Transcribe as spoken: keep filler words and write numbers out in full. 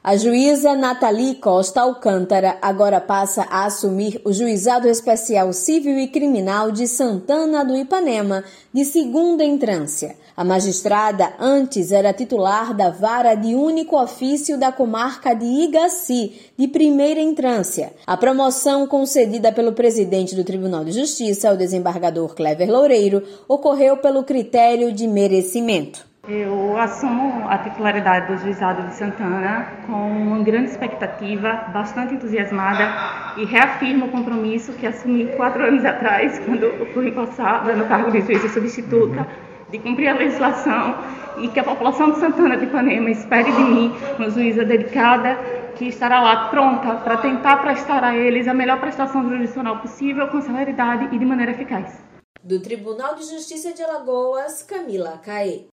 A juíza Nathalie Costa Alcântara agora passa a assumir o Juizado Especial Civil e Criminal de Santana do Ipanema, de segunda entrância. A magistrada antes era titular da Vara de Único Ofício da Comarca de Igaci, de primeira entrância. A promoção concedida pelo presidente do Tribunal de Justiça, o desembargador Clever Loureiro, ocorreu pelo critério de merecimento. Eu assumo a titularidade do Juizado de Santana com uma grande expectativa, bastante entusiasmada, e reafirmo o compromisso que assumi quatro anos atrás, quando fui empossada no cargo de juíza substituta, de cumprir a legislação e que a população de Santana de Ipanema espere de mim uma juíza dedicada que estará lá pronta para tentar prestar a eles a melhor prestação jurisdicional possível, com celeridade e de maneira eficaz. Do Tribunal de Justiça de Alagoas, Camila Caê.